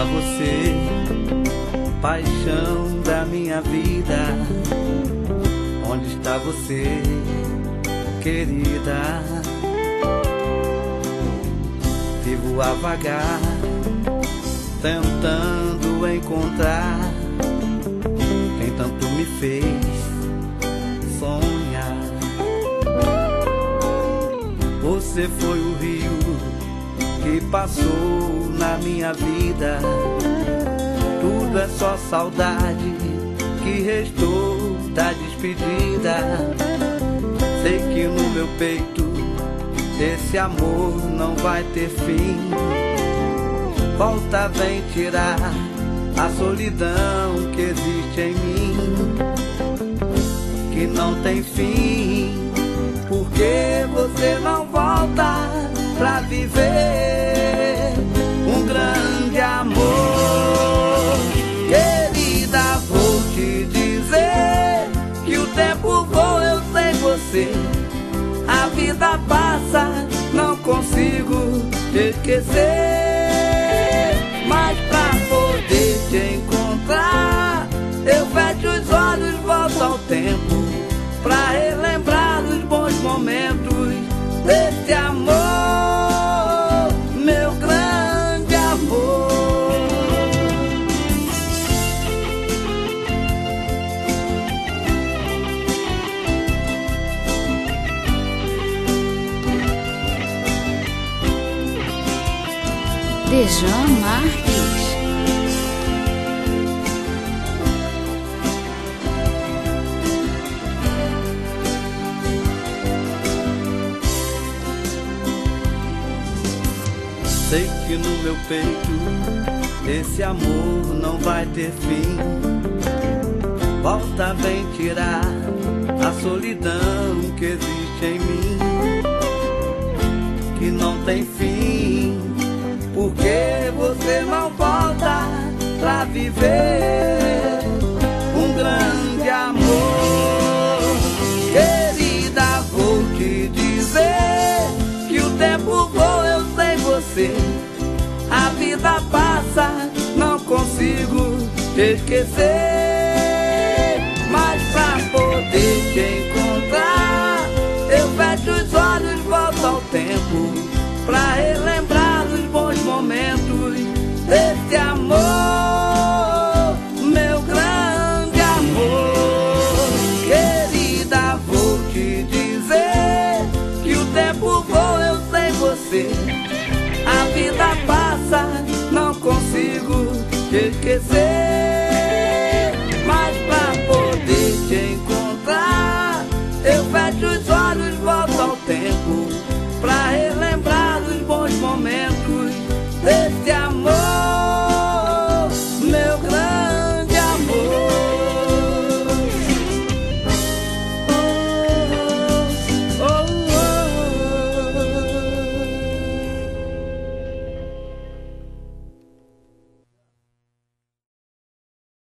está você, paixão da minha vida? Onde está você, querida? Vivo a vagar, tentando encontrar quem tanto me fez sonhar. Você foi o rio que passou na minha vida. Tudo é só saudade que restou da despedida. Sei que no meu peito esse amor não vai ter fim. Volta, vem tirar a solidão que existe em mim, que não tem fim. Por que você não volta pra viver um grande amor? Querida, vou te dizer que o tempo voa, eu sem você. A vida passa, não consigo te esquecer. Mas pra poder te encontrar, eu fecho os olhos, volto ao tempo, pra relembrar os bons momentos desse amor, meu grande amor. Dejan Marques. Sei que no meu peito esse amor não vai ter fim. Volta, vem tirar a solidão que existe em mim, que não tem fim. Por que você não volta pra viver um grande amor? Querida, vou te dizer que o tempo voa, eu sem você. A vida passa, não consigo te esquecer. Mas pra poder te encontrar, eu fecho os olhos, volto ao tempo, pra relembrar os bons momentos desse amor, meu grande amor. Querida, vou te dizer que o tempo voa, eu sem você. A vida passa, não consigo te esquecer. Mas pra poder te encontrar, eu fecho os olhos, volto ao tempo, pra